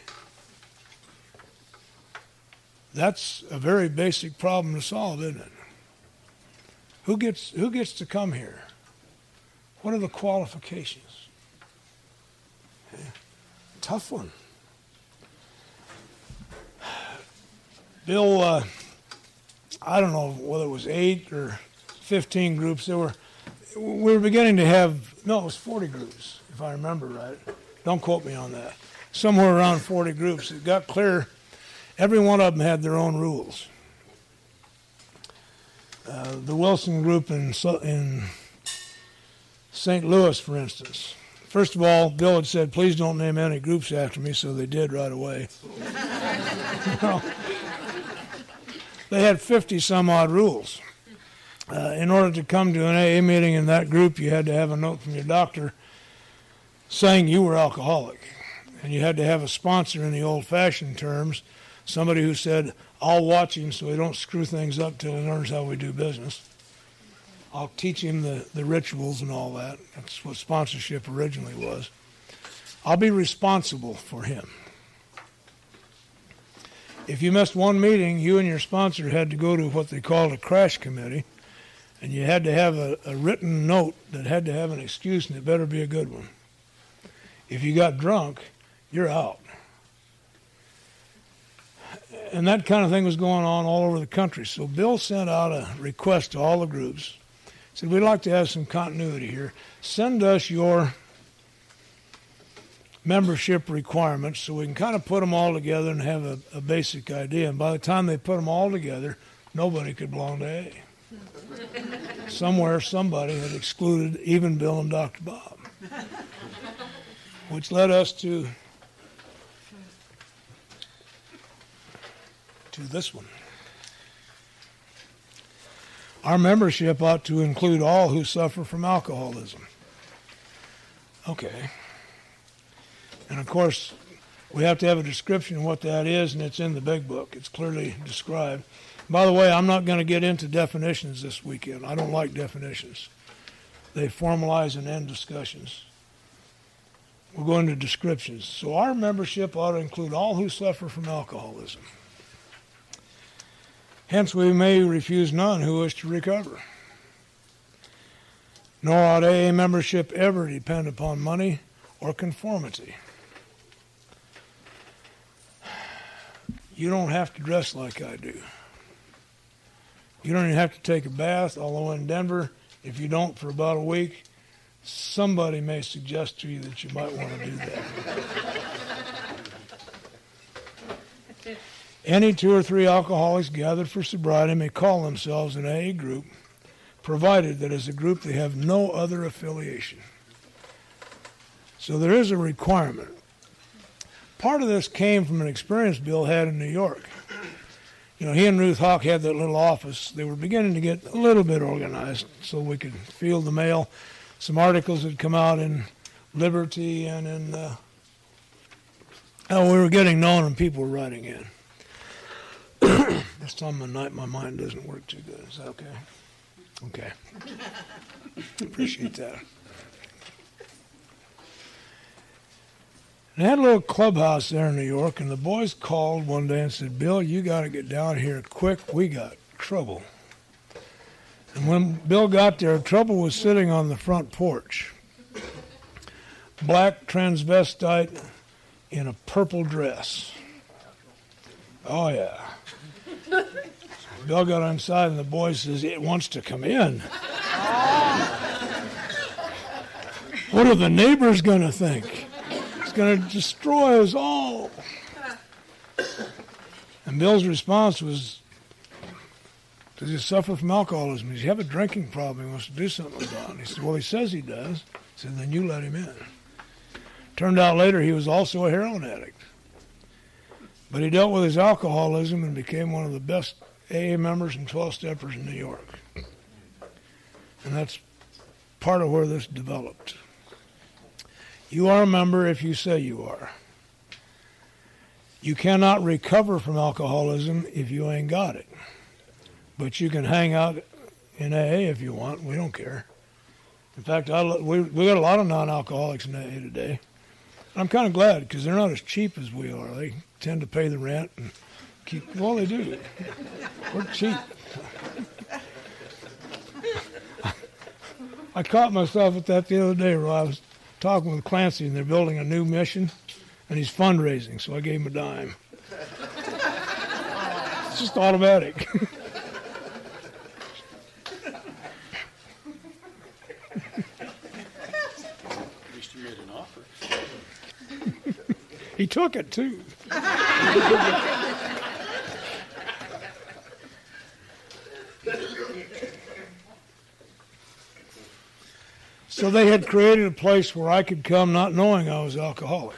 That's a very basic problem to solve, isn't it? Who gets who gets to come here? What are the qualifications? Okay. Tough one. Bill, uh, I don't know whether it was eight or fifteen groups. There were, we were beginning to have, no, it was forty groups, if I remember right. Don't quote me on that. Somewhere around forty groups. It got clear. Every one of them had their own rules. Uh, the Wilson group in, in Saint Louis, for instance. First of all, Bill had said, please don't name any groups after me, so they did right away. Well, they had fifty some odd rules. Uh, in order to come to an A A meeting in that group, you had to have a note from your doctor saying you were alcoholic. And you had to have a sponsor in the old-fashioned terms, somebody who said, I'll watch him so he don't screw things up till he learns how we do business. I'll teach him the, the rituals and all that. That's what sponsorship originally was. I'll be responsible for him. If you missed one meeting, you and your sponsor had to go to what they called a crash committee, and you had to have a, a written note that had to have an excuse, and it better be a good one. If you got drunk, you're out. And that kind of thing was going on all over the country. So Bill sent out a request to all the groups. He said, we'd like to have some continuity here. Send us your membership requirements so we can kind of put them all together and have a, a basic idea. And by the time they put them all together, nobody could belong to A A. Somewhere, somebody had excluded even Bill and Doctor Bob, which led us to to this one. Our membership ought to include all who suffer from alcoholism. Okay. And of course, we have to have a description of what that is, and it's in the big book. It's clearly described. By the way, I'm not going to get into definitions this weekend. I don't like definitions. They formalize and end discussions. We'll go into descriptions. So our membership ought to include all who suffer from alcoholism. Hence, we may refuse none who wish to recover. Nor ought A A membership ever depend upon money or conformity. You don't have to dress like I do. You don't even have to take a bath, although in Denver, if you don't for about a week, somebody may suggest to you that you might want to do that. Any two or three alcoholics gathered for sobriety may call themselves an A A group, provided that as a group they have no other affiliation. So there is a requirement. Part of this came from an experience Bill had in New York. You know, he and Ruth Hawk had that little office. They were beginning to get a little bit organized so we could field the mail. Some articles had come out in Liberty and in, uh, oh, we were getting known and people were writing in. This time of night my mind doesn't work too good. Is that okay? Okay. Appreciate that. They had a little clubhouse there in New York, and the boys called one day and said, Bill, you got to get down here quick. We got trouble. And when Bill got there, trouble was sitting on the front porch. Black transvestite in a purple dress. Oh, yeah. Bill got inside, and the boy says, it wants to come in. What are the neighbors going to think? It's going to destroy us all. And Bill's response was, does he suffer from alcoholism? Does he have a drinking problem he wants to do something about? And he said, well, he says he does. He said, then you let him in. Turned out later he was also a heroin addict. But he dealt with his alcoholism and became one of the best A A members and twelve-steppers in New York. And that's part of where this developed. You are a member if you say you are. You cannot recover from alcoholism if you ain't got it. But you can hang out in A A if you want. We don't care. In fact, I, we, we got a lot of non-alcoholics in A A today. I'm kind of glad because they're not as cheap as we are. They tend to pay the rent and keep, well, they do. We're cheap. I caught myself at that the other day where I was talking with Clancy, and they're building a new mission, and he's fundraising, so I gave him a dime. It's just automatic. At least you made an offer. He took it, too. So they had created a place where I could come not knowing I was alcoholic.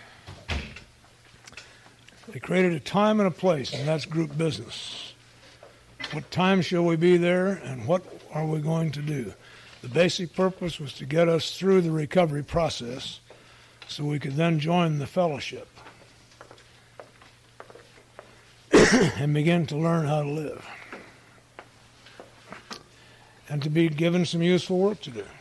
They created a time and a place, and that's group business. What time shall we be there, and what are we going to do? The basic purpose was to get us through the recovery process so we could then join the fellowship and begin to learn how to live and to be given some useful work to do.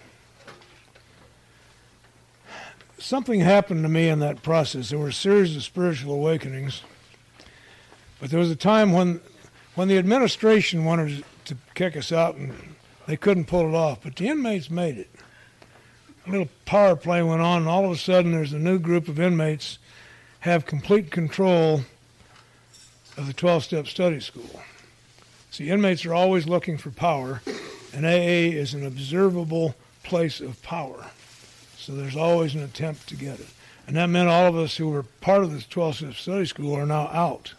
Something happened to me in that process. There were a series of spiritual awakenings, but there was a time when when the administration wanted to kick us out and they couldn't pull it off, but the inmates made it. A little power play went on, and all of a sudden there's a new group of inmates have complete control of the twelve-step study school. See, inmates are always looking for power, and A A is an observable place of power. So there's always an attempt to get it. And that meant all of us who were part of this twelve-step study school are now out.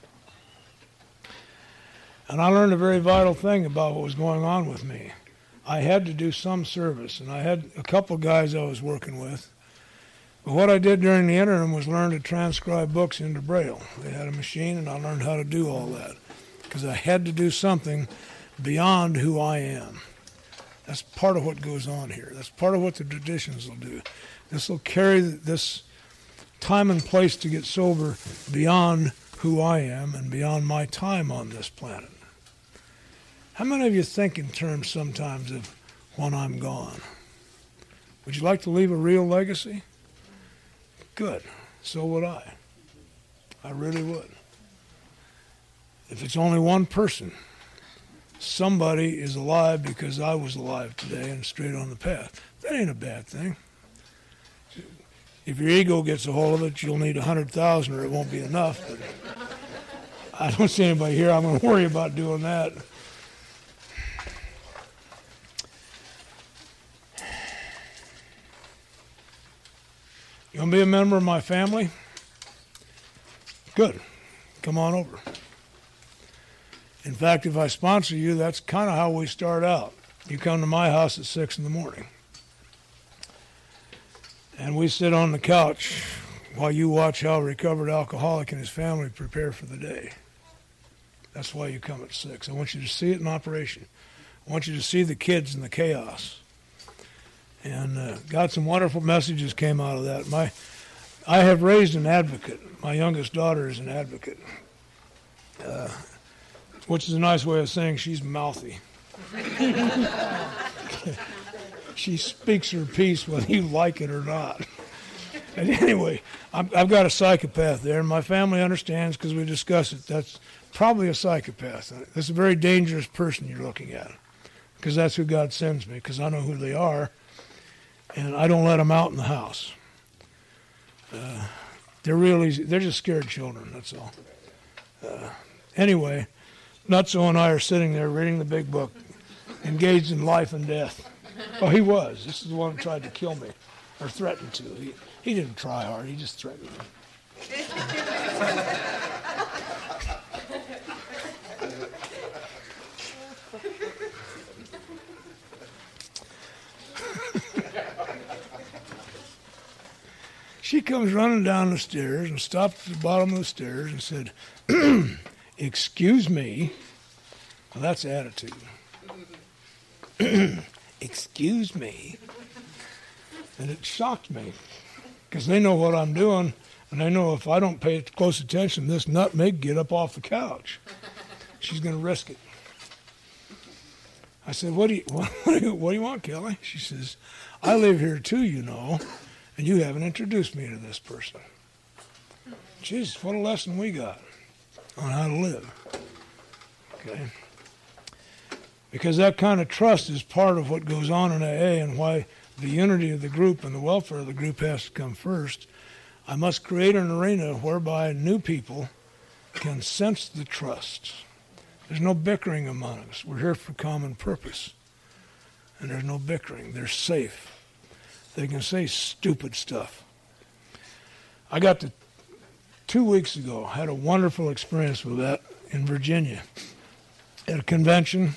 And I learned a very vital thing about what was going on with me. I had to do some service, and I had a couple guys I was working with. But what I did during the interim was learn to transcribe books into Braille. They had a machine, and I learned how to do all that because I had to do something beyond who I am. That's part of what goes on here. That's part of what the traditions will do. This will carry this time and place to get sober beyond who I am and beyond my time on this planet. How many of you think in terms sometimes of when I'm gone? Would you like to leave a real legacy? Good. So would I. I really would. If it's only one person, somebody is alive because I was alive today and straight on the path. That ain't a bad thing. If your ego gets a hold of it, you'll need a hundred thousand or it won't be enough. But I don't see anybody here I'm going to worry about doing that. You want to be a member of my family? Good. Come on over. In fact, if I sponsor you, that's kind of how we start out. You come to my house at six in the morning. And we sit on the couch while you watch how a recovered alcoholic and his family prepare for the day. That's why you come at six. I want you to see it in operation. I want you to see the kids and the chaos. And uh, got some wonderful messages came out of that. My, I have raised an advocate. My youngest daughter is an advocate, uh, which is a nice way of saying she's mouthy. She speaks her piece whether you like it or not. And anyway, I'm, I've got a psychopath there, and my family understands because we discuss it. That's probably a psychopath. That's a very dangerous person you're looking at, because that's who God sends me, because I know who they are, and I don't let them out in the house. Uh, they're really, they're just scared children, that's all. Uh, anyway, Nutso and I are sitting there reading the big book, engaged in life and death. Oh, he was. This is the one who tried to kill me, or threatened to. He, he didn't try hard. He just threatened me. She comes running down the stairs and stopped at the bottom of the stairs and said, "Excuse me." Well, that's attitude. Excuse me. And it shocked me, because they know what I'm doing, and they know if I don't pay close attention, this nut may get up off the couch. She's going to risk it. I said, what do you what, what do you, what do you want, Kelly? She says, I live here too, you know, and you haven't introduced me to this person. Jesus, what a lesson we got on how to live. Okay. Because that kind of trust is part of what goes on in A A and why the unity of the group and the welfare of the group has to come first. I must create an arena whereby new people can sense the trust. There's no bickering among us. We're here for common purpose. And there's no bickering. They're safe. They can say stupid stuff. I got to, two weeks ago, had a wonderful experience with that in Virginia at a convention.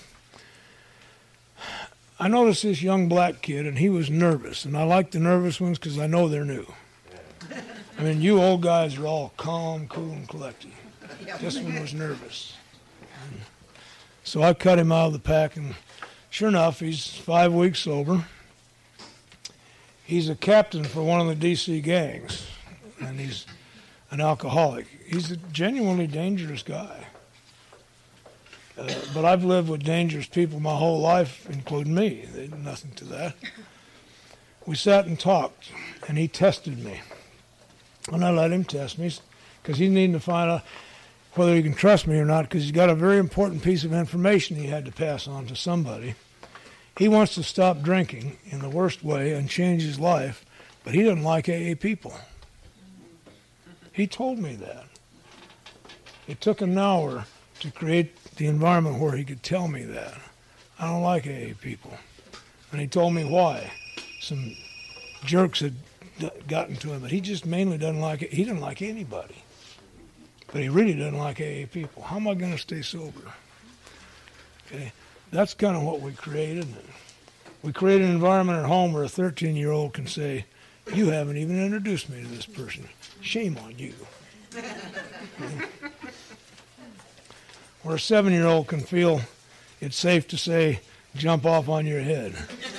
I noticed this young black kid, and he was nervous. And I like the nervous ones because I know they're new. I mean, you old guys are all calm, cool, and collected. This one was nervous. And so I cut him out of the pack, and sure enough, he's five weeks sober. He's a captain for one of the D C gangs, and he's an alcoholic. He's a genuinely dangerous guy. Uh, but I've lived with dangerous people my whole life, including me. They did nothing to that. We sat and talked, and he tested me. And I let him test me, because he's needing to find out whether he can trust me or not, because he's got a very important piece of information he had to pass on to somebody. He wants to stop drinking in the worst way and change his life, but he doesn't like A A people. He told me that. It took an hour to create the environment where he could tell me that. I don't like A A people. And he told me why. Some jerks had gotten to him, but he just mainly doesn't like it. He doesn't like anybody. But he really doesn't like A A people. How am I going to stay sober? Okay, that's kind of what we created. We created an environment at home where a thirteen-year-old can say, you haven't even introduced me to this person. Shame on you. Okay. Where a seven-year-old can feel it's safe to say, jump off on your head.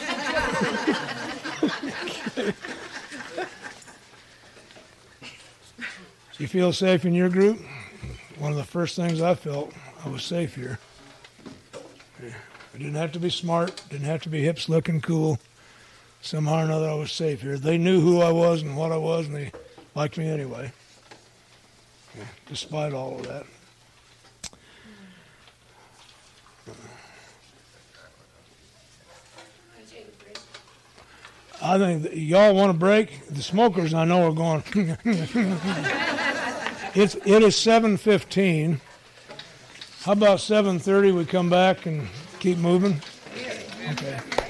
You feel safe in your group? One of the first things I felt, I was safe here. I didn't have to be smart, didn't have to be hip, slick, and cool. Somehow or another, I was safe here. They knew who I was and what I was, and they liked me anyway, despite all of that. I think that y'all want a break. The smokers, I know, are going. it's it is seven fifteen. How about seven thirty? We come back and keep moving. Okay.